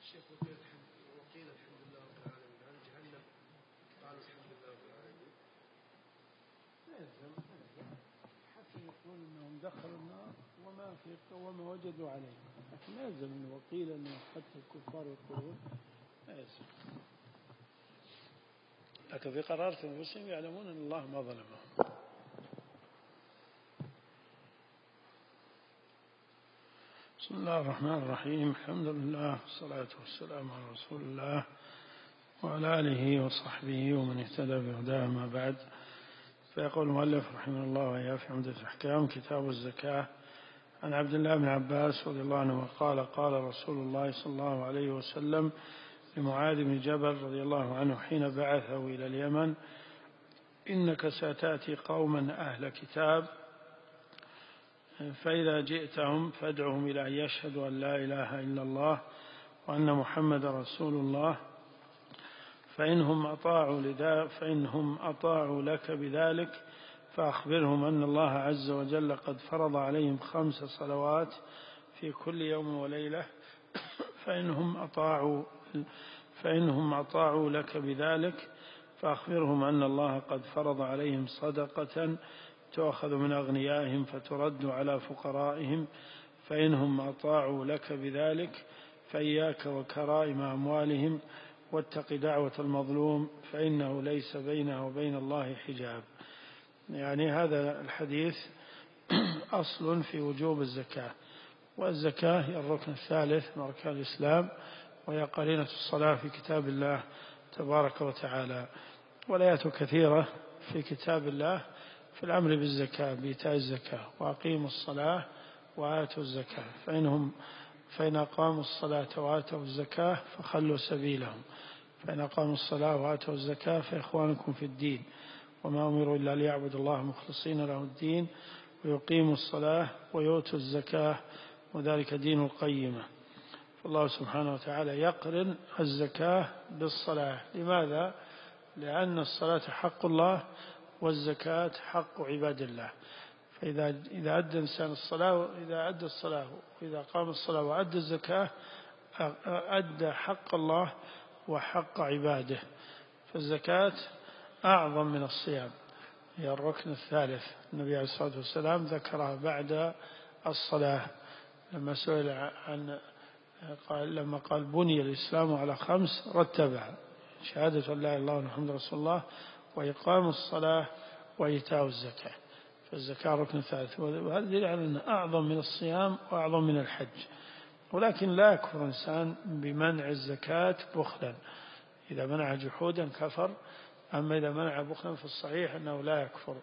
الشيخ وقيل الحمد لله رب العالمين، هل جهنم قالوا الحمد لله رب العالمين؟ لا يلزم حتى يقول انهم دخلوا النار وما وجدوا عليه، لكن لا يلزم انه وقيل انه حتى الكفار يقولون، لا يلزم. لكن في قرارة المسلم يعلمون ان الله ما ظلمهم. بسم الله الرحمن الرحيم، الحمد لله والصلاة والسلام على رسول الله وعلى آله وصحبه ومن اهتدى بهداه، ما بعد. فيقول المؤلف رحمه الله وإياه في عمدة الأحكام: كتاب الزكاة. عن عبد الله بن عباس رضي الله عنه قال: قال رسول الله صلى الله عليه وسلم لمعاذ بن جبل رضي الله عنه حين بعثه إلى اليمن: إنك ستأتي قوما أهل كتاب، فإذا جئتهم فادعهم إلى أن يشهدوا أن لا إله إلا الله وأن محمد رسول الله، فإنهم أطاعوا لك بذلك فأخبرهم أن الله عز وجل قد فرض عليهم 5 صلوات في كل يوم وليلة، فإنهم أطاعوا لك بذلك فأخبرهم أن الله قد فرض عليهم صدقة تؤخذ من أغنيائهم فترد على فقرائهم، فإنهم أطاعوا لك بذلك فإياك وكرائم أموالهم، واتق دعوة المظلوم فإنه ليس بينه وبين الله حجاب. يعني هذا الحديث أصل في وجوب الزكاة، والزكاة هي الركن الثالث من أركان الإسلام، وهي قرينة الصلاة في كتاب الله تبارك وتعالى. والآيات كثيرة في كتاب الله في الأمر بالزكاة، بإيتاء الزكاة: وأقيموا الصلاة وآتوا الزكاة، فإن أقاموا الصلاة وآتوا الزكاة فخلوا سبيلهم، فإن أقاموا الصلاة وآتوا الزكاة فإخوانكم في الدين، وما أمروا إلا ليعبدوا الله مخلصين له الدين ويقيموا الصلاة ويؤتوا الزكاة وذلك دين القيمة. فالله سبحانه وتعالى يقرن الزكاة بالصلاة. لماذا؟ لأن الصلاة حق الله والزكاة حق عباد الله. فإذا أدى الإنسان الصلاة، إذا أدى الصلاة وإذا قام الصلاة وأدى الزكاة أدى حق الله وحق عباده. فالزكاة أعظم من الصيام، هي الركن الثالث. النبي عليه الصلاة والسلام ذكرها بعد الصلاة لما سئل لما قال بني الإسلام على 5 رتبها: شهادة أن لا إله إلا الله محمد رسول الله، وإقام الصلاة، وإيتاء الزكاة. فالزكاة ركن ثالث، وهذا دليل على أنه أعظم من الصيام وأعظم من الحج. ولكن لا يكفر إنسان بمنع الزكاة بخلا، إذا منع جحودا كفر، أما إذا منع بخلا فالصحيح أنه لا يكفر.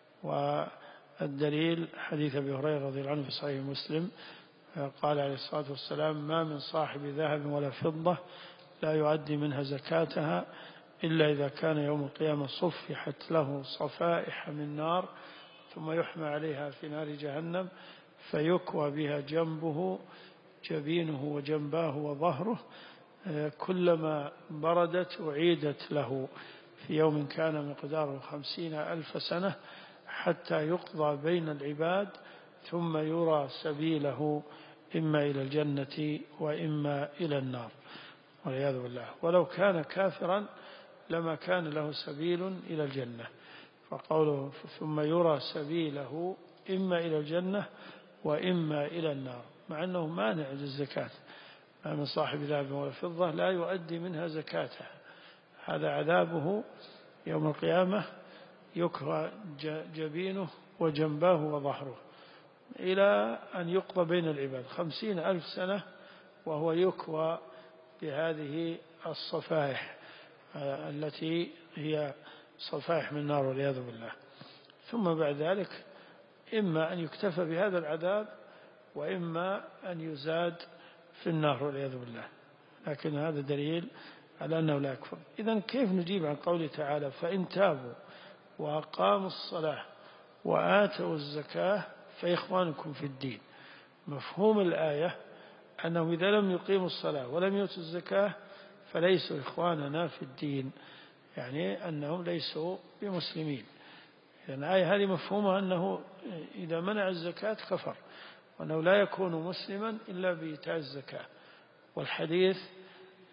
والدليل حديث أبي هريرة رضي الله عنه في صحيح مسلم قال عليه الصلاة والسلام: ما من صاحب ذهب ولا فضة لا يؤدي منها زكاتها إلا إذا كان يوم القيامة صفحت له صفائح من نار، ثم يحمى عليها في نار جهنم فيكوى بها جبينه وجنباه وظهره، كلما بردت أعيدت له في يوم كان مقداره 50,000 سنة، حتى يقضى بين العباد ثم يرى سبيله إما إلى الجنة وإما إلى النار والعياذ بالله. ولو كان كافرا لما كان له سبيل إلى الجنة. فقوله ثم يرى سبيله إما إلى الجنة وإما إلى النار، مع أنه مانع للزكاة. من صاحب ذهب ولا فضة لا يؤدي منها زكاتها، هذا عذابه يوم القيامة، يكوى جبينه وجنباه وظهره إلى أن يقضى بين العباد 50,000 سنة وهو يكوى بهذه الصفائح التي هي صفائح من النار والعياذ بالله. ثم بعد ذلك إما أن يكتفى بهذا العذاب وإما أن يزاد في النار والعياذ بالله. لكن هذا دليل على أنه لا يكفر. إذن كيف نجيب عن قوله تعالى: فإن تابوا وأقاموا الصلاة وآتوا الزكاة فإخوانكم في الدين؟ مفهوم الآية أنه إذا لم يقيموا الصلاة ولم يؤتوا الزكاة فليسوا إخواننا في الدين، يعني أنهم ليسوا بمسلمين. يعني الآية هذه مفهومها أنه إذا منع الزكاة كفر، وأنه لا يكون مسلما إلا بإيتاء الزكاة. والحديث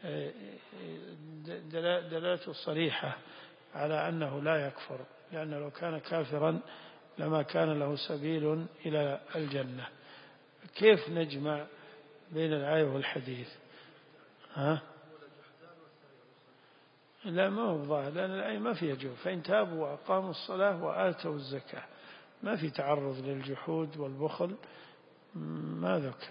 دلالته صريحة على أنه لا يكفر، لأنه لو كان كافرا لما كان له سبيل إلى الجنة. كيف نجمع بين الآية والحديث؟ لا، ما هو ظاهر، لأن الآية ما فيها جهود. فإن تابوا وأقاموا الصلاة وآتوا الزكاة، ما في تعرض للجحود والبخل، ما ذكر.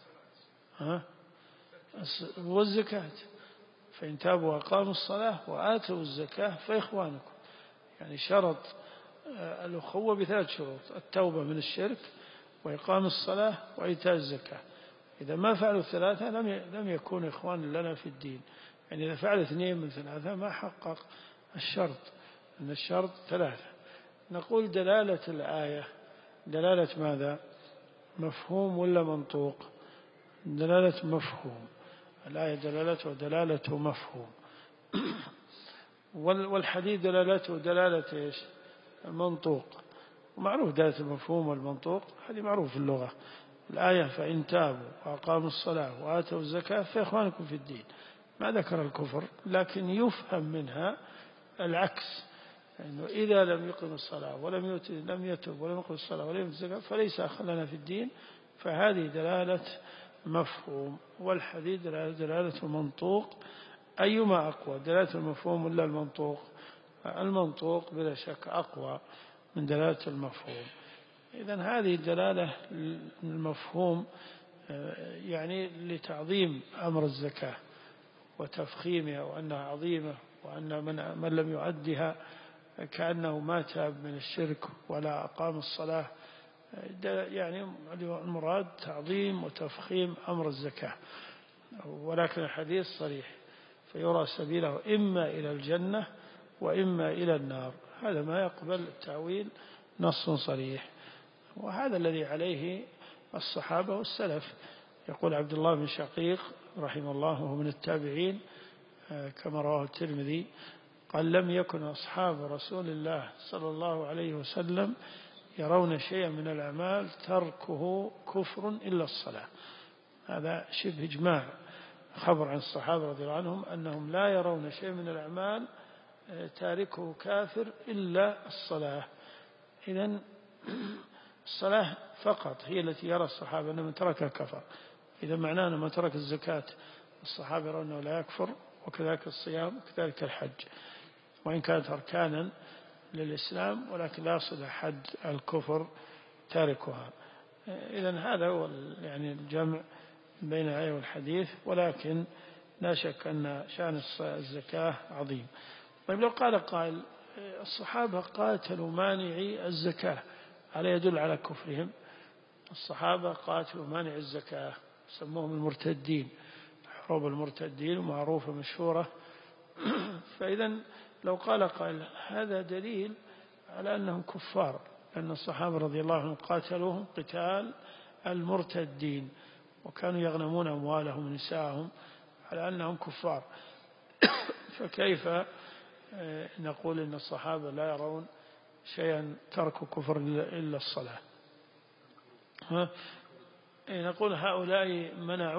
والزكاة، فإن تابوا وأقاموا الصلاة وآتوا الزكاة فإخوانكم. يعني شرط الأخوة بثلاث شروط: التوبة من الشرك، وإقام الصلاة، وإيتاء الزكاة. إذا ما فعلوا الثلاثة لم يكون إخوان لنا في الدين. يعني إذا فعل اثنين من ثلاثة ما حقق الشرط، أن الشرط ثلاثة. نقول دلالة الآية دلالة ماذا؟ مفهوم ولا منطوق؟ دلالة مفهوم. الآية دلالته دلالة مفهوم. والحديث دلالته دلالة إيش؟ المنطوق. ومعروف دلالة المفهوم والمنطوق، هذه معروف في اللغة. الآية فإن تابوا وأقاموا الصلاة وآتوا الزكاة فإخوانكم في الدين، ما ذكر الكفر، لكن يفهم منها العكس، أنه إذا لم يقم الصلاة لم يتب ولم يقم الصلاة ولم يؤتي الزكاة فليس أخ لنا في الدين. فهذه دلالة مفهوم. والحديث دلالة منطوق. أيما أقوى، دلالة المفهوم ولا المنطوق؟ المنطوق بلا شك أقوى من دلالة المفهوم. إذن هذه الدلالة المفهوم يعني لتعظيم أمر الزكاة وتفخيمها، وأنها عظيمة، وأن من لم يؤدها كأنه ما تاب من الشرك ولا أقام الصلاة. يعني المراد تعظيم وتفخيم أمر الزكاة. ولكن الحديث صريح، فيرى سبيله إما إلى الجنة وإما إلى النار. هذا ما يقبل التأويل، نص صريح. وهذا الذي عليه الصحابة والسلف. يقول عبد الله بن شقيق رحمه الله، وهو من التابعين كما رواه الترمذي، قال: لم يكن أصحاب رسول الله صلى الله عليه وسلم يرون شيئا من الأعمال تركه كفر إلا الصلاة. هذا شبه إجماع، خبر عن الصحابة رضي الله عنهم أنهم لا يرون شيئا من الأعمال تاركه كافر إلا الصلاة. إذن الصلاة فقط هي التي يرى الصحابة أن من تركها كفر. إذا معناه من ترك الزكاة الصحابة يرون أنه لا يكفر، وكذلك الصيام، وكذلك الحج، وإن كانت أركانا للإسلام، ولكن لا يصل حد الكفر تاركها. إذن هذا هو يعني الجمع بين الآية والحديث. ولكن لا شك أن شأن الزكاة عظيم. طيب، لو قال قائل: الصحابة قاتلوا مانعي الزكاة، هذا يدل على كفرهم. الصحابة قاتلوا مانع الزكاة، سموهم المرتدين، حروب المرتدين معروفة مشهورة. فإذا لو قال قائل: هذا دليل على أنهم كفار، لأن الصحابة رضي الله عنهم قاتلوهم قتال المرتدين، وكانوا يغنمون أموالهم ونساءهم على أنهم كفار. فكيف نقول إن الصحابة لا يرون شيئا ترك كفر إلا الصلاة؟ نقول هؤلاء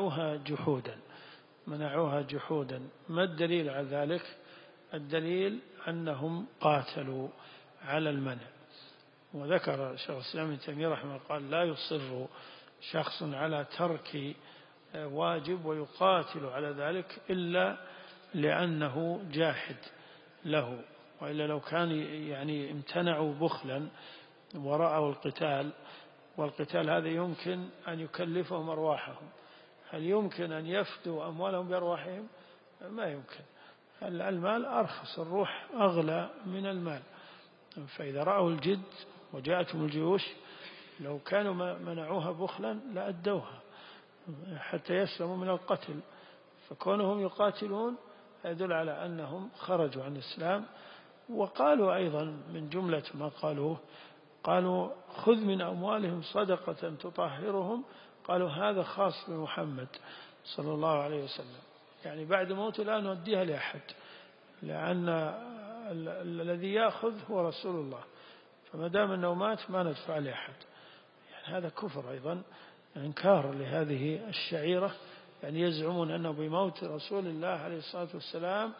منعوها جحودا. ما الدليل على ذلك؟ الدليل أنهم قاتلوا على المنع. وذكر شيخ الإسلام ابن تيمية رحمه الله قال: لا يصر شخص على ترك واجب ويقاتل على ذلك إلا لأنه جاحد له، وإلا لو كان يعني امتنعوا بخلا ورأوا القتال، والقتال هذا يمكن أن يكلفهم أرواحهم. هل يمكن أن يفدوا أموالهم بأرواحهم؟ ما يمكن. المال أرخص، الروح أغلى من المال. فإذا رأوا الجد وجاءتهم الجيوش لو كانوا منعوها بخلا لأدوها حتى يسلموا من القتل. فكونهم يقاتلون يدل على أنهم خرجوا عن الإسلام. وقالوا أيضا من جملة ما قالوا: خذ من أموالهم صدقة تطهرهم. قالوا: هذا خاص بمحمد صلى الله عليه وسلم، يعني بعد موته لا نوديها لأحد، لأن الذي يأخذ هو رسول الله، فما دام أنه مات ما ندفع لأحد. يعني هذا كفر أيضا، إنكار لهذه الشعيرة يعني يزعمون أنه بموت رسول الله عليه الصلاة والسلام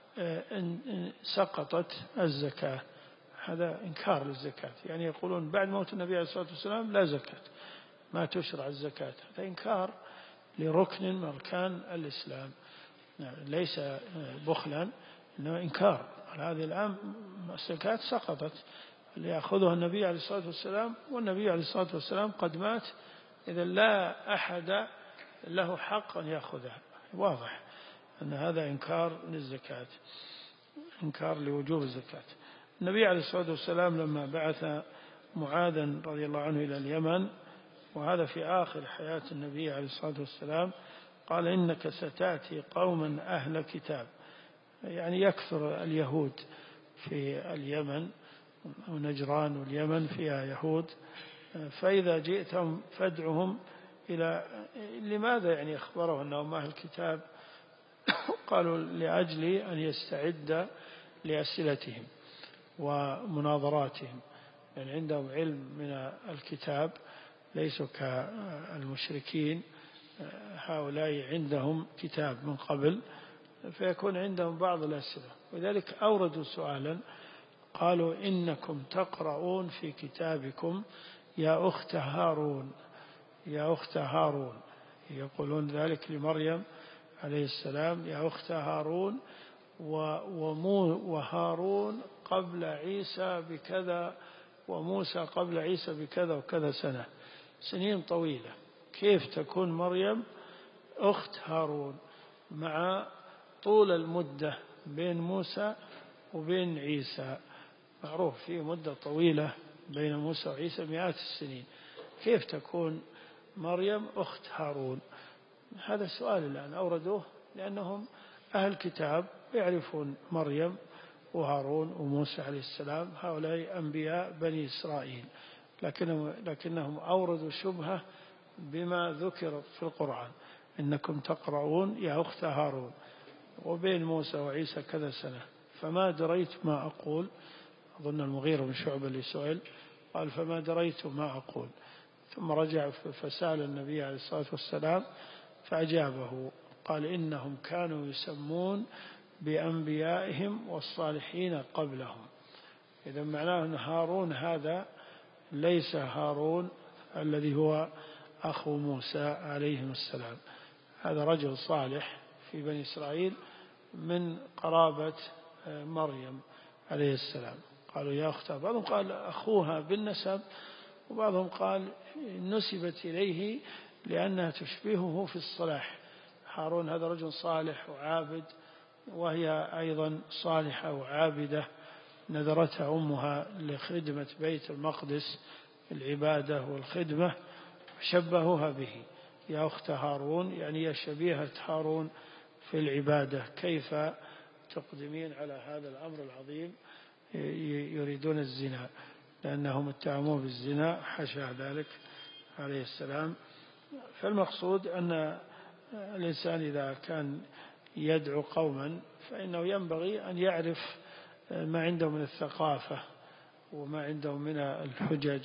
سقطت الزكاة. هذا إنكار للزكاة، يعني يقولون بعد موت النبي عليه الصلاة والسلام لا زكاة، ما تشرع الزكاة. هذا إنكار لركن من أركان الإسلام، ليس بخلا، إنما إنكار. هذه الآن الزكاة سقطت، اللي يأخذها النبي عليه الصلاة والسلام، والنبي عليه الصلاة والسلام قد مات، إذا لا أحد له حق أن يأخذها. واضح أن هذا إنكار للزكاة، إنكار لوجوب الزكاة. النبي عليه الصلاة والسلام لما بعث معاذا رضي الله عنه إلى اليمن، وهذا في آخر حياة النبي عليه الصلاة والسلام، قال إنك ستأتي قوما أهل كتاب، يعني يكثر اليهود في اليمن، ونجران واليمن فيها يهود، فإذا جئتهم فادعهم إلى لماذا يعني أخبره أنهم أهل الكتاب؟ قالوا لأجل أن يستعد لأسئلتهم ومناظراتهم، يعني عندهم علم من الكتاب، ليسوا كالمشركين، هؤلاء عندهم كتاب من قبل، فيكون عندهم بعض الأسئلة. ولذلك أوردوا سؤالا، قالوا إنكم تقرؤون في كتابكم يا أخت هارون، يا أخت هارون، يقولون ذلك لمريم عليه السلام، يا أخت هارون، وهارون قبل عيسى بكذا، وموسى قبل عيسى بكذا وكذا سنة، سنين طويلة، كيف تكون مريم أخت هارون مع طول المدة بين موسى وبين عيسى؟ معروف في مدة طويلة بين موسى وعيسى، مئات السنين، كيف تكون مريم أخت هارون؟ هذا السؤال الآن أوردوه، لأنهم أهل كتاب يعرفون مريم وهارون وموسى عليه السلام، هؤلاء أنبياء بني إسرائيل، لكنهم أوردوا شبهة بما ذكر في القرآن، إنكم تقرؤون يا أخت هارون، وبين موسى وعيسى كذا سنة، فما دريت ما أقول. أظن المغيرة بن شعبة اللي سئل قال فما دريت ما أقول، ثم رجع فسأل النبي عليه الصلاة والسلام فأجابه، قال إنهم كانوا يسمون بأنبيائهم والصالحين قبلهم. إذا معناه أن هارون هذا ليس هارون الذي هو أخو موسى عليهم السلام، هذا رجل صالح في بني إسرائيل من قرابة مريم عليه السلام. قالوا يا أختها، بعضهم قال أخوها بالنسب، وبعضهم قال نسبت إليه لأنها تشبهه في الصلاح. هارون هذا رجل صالح وعابد، وهي أيضا صالحة وعابدة، نذرتها أمها لخدمة بيت المقدس العبادة والخدمة، شبهوها به، يا أخت هارون، يعني يا شبيهة هارون في العبادة، كيف تقدمين على هذا الأمر العظيم؟ يريدون الزنا، لأنهم اتهموه بالزنا، حاشا ذلك عليه السلام. فالمقصود أن الإنسان إذا كان يدعو قوما فإنه ينبغي أن يعرف ما عنده من الثقافة وما عنده من الحجج،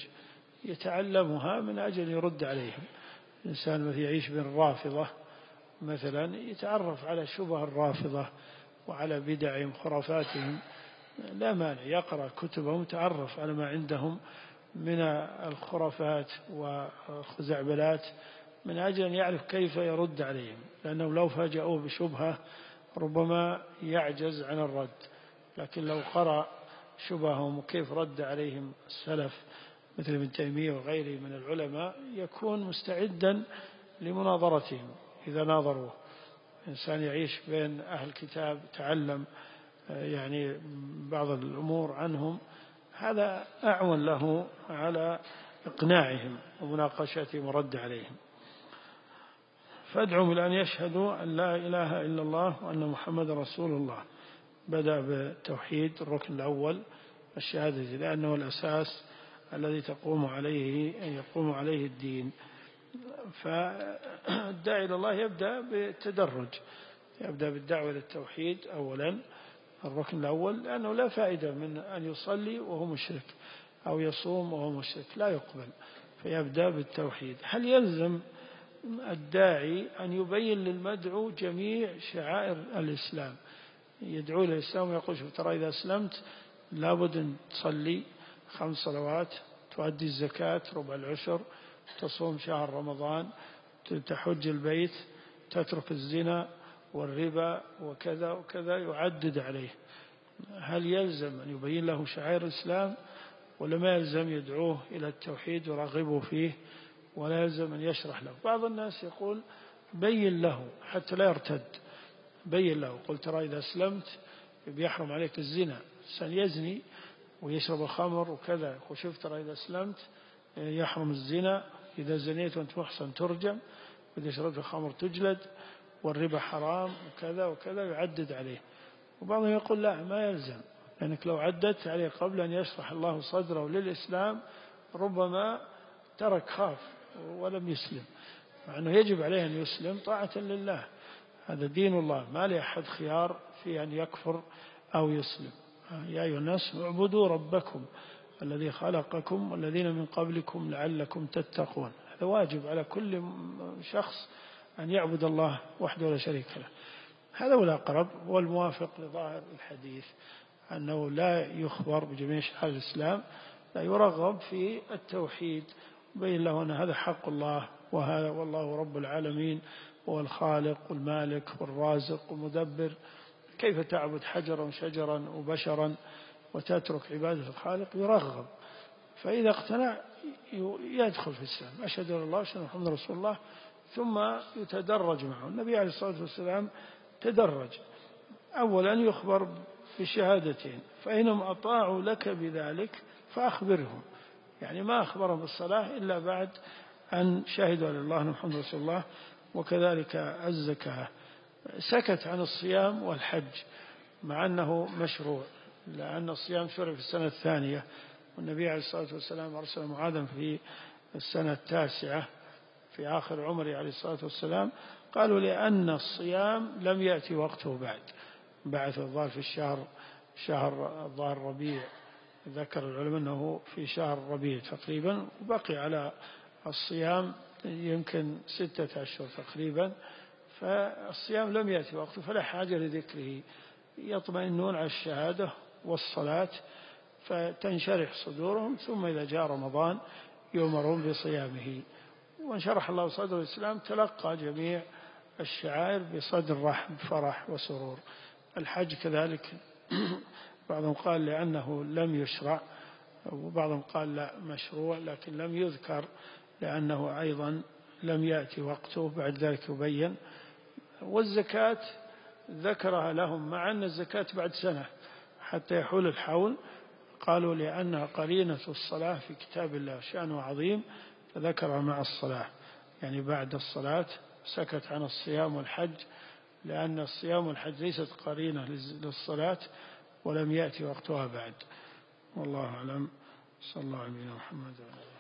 يتعلمها من أجل يرد عليهم. الإنسان مثل يعيش بين الرافضة مثلا، يتعرف على شبه الرافضة وعلى بدعهم خرافاتهم، لا مانع يقرأ كتبهم، تعرف على ما عندهم من الخرافات والخزعبلات، من أجل أن يعرف كيف يرد عليهم، لأنه لو فاجأوه بشبهة ربما يعجز عن الرد، لكن لو قرأ شبههم وكيف رد عليهم السلف مثل ابن تيمية وغيره من العلماء، يكون مستعدا لمناظرتهم إذا ناظروه. إنسان يعيش بين أهل الكتاب، تعلم يعني بعض الأمور عنهم، هذا أعون له على إقناعهم ومناقشتهم ورد عليهم. فادعوا إلى أن يشهدوا أن لا إله إلا الله وأن محمد رسول الله. بدأ بالتوحيد الركن الأول الشهادة، لأنه الأساس الذي يقوم عليه الدين. فالداعي إلى الله يبدأ بالتدرج، يبدأ بالدعوة إلى التوحيد أولا الركن الأول، لأنه لا فائدة من أن يصلي وهو مشرك أو يصوم وهو مشرك، لا يقبل، فيبدأ بالتوحيد. هل يلزم الداعي أن يبين للمدعو جميع شعائر الإسلام، يدعو للإسلام ويقول شوف ترى إذا أسلمت لابد أن تصلي 5 صلوات، تؤدي الزكاة ربع العشر، تصوم شهر رمضان، تحج البيت، تترك الزنا والربا وكذا وكذا، يعدد عليه. هل يلزم أن يبين له شعائر الإسلام ولا ما يلزم يدعوه إلى التوحيد ويرغبه فيه، ولا يلزم أن يشرح له؟ بعض الناس يقول بين له حتى لا يرتد، بين له قل ترى إذا أسلمت بيحرم عليك الزنا، سيزني ويشرب الخمر وكذا، وشوف ترى إذا أسلمت يحرم الزنا، إذا زنيت وأنت محصن ترجم، وإذا شربت الخمر تجلد، والربا حرام وكذا وكذا، يعدد عليه. وبعضهم يقول لا ما يلزم، لأنك لو عددت عليه قبل أن يشرح الله صدره للإسلام ربما ترك خاف ولم يسلم، مع أنه يجب عليه أن يسلم طاعة لله، هذا دين الله، ما لأحد خيار في أن يكفر أو يسلم. يا أيها الناس اعبدوا ربكم الذي خلقكم والذين من قبلكم لعلكم تتقون. هذا واجب على كل شخص أن يعبد الله وحده لا شريك له. هذا هو الأقرب والموافق لظاهر الحديث، أنه لا يخبر بجميع شعائر الإسلام، لا يرغب في التوحيد، بين له أن هذا حق الله، وهذا والله رب العالمين هو الخالق والمالك والرازق والمدبر، كيف تعبد حجرا وشجرا وبشرا وتترك عبادة الخالق؟ يرغب، فإذا اقتنع يدخل في الإسلام، أشهد أن الله وأشهد أن محمدا رسول الله، ثم يتدرج معه. النبي عليه الصلاة والسلام تدرج، أولا يخبر بالشهادتين، فإنهم أطاعوا لك بذلك فأخبرهم، يعني ما أخبرهم بالصلاة إلا بعد أن شهدوا لله أن محمد رسول الله، وكذلك الزكاة. سكت عن الصيام والحج مع أنه مشروع، لأن الصيام شرع في السنة الثانية، والنبي عليه الصلاة والسلام أرسل معاذا في السنة التاسعة في آخر عمره عليه الصلاة والسلام. قالوا لأن الصيام لم يأتي وقته بعث الظاهر في شهر الظاهر ربيع، ذكر العلماء أنه في شهر ربيع تقريبا، وبقي على الصيام يمكن 6 أشهر تقريبا، فالصيام لم يأتي وقته فلا حاجة لذكره، يطمئنون على الشهادة والصلاة فتنشرح صدورهم، ثم إذا جاء رمضان يؤمرون بصيامه. وانشرح الله صدر الإسلام تلقى جميع الشعائر بصدر رحب فرح وسرور. الحج كذلك بعضهم قال لأنه لم يشرع، وبعضهم قال لا مشروع لكن لم يذكر لأنه أيضا لم يأتي وقته، بعد ذلك يبين. والزكاة ذكرها لهم مع أن الزكاة بعد سنة حتى يحول الحول، قالوا لأنها قرينة الصلاة في كتاب الله شأنه عظيم، فذكرها مع الصلاة، يعني بعد الصلاة. سكت عن الصيام والحج لأن الصيام والحج ليست قرينة للصلاة ولم يأتي وقتها بعد. والله أعلم. صلى الله عليه وسلم.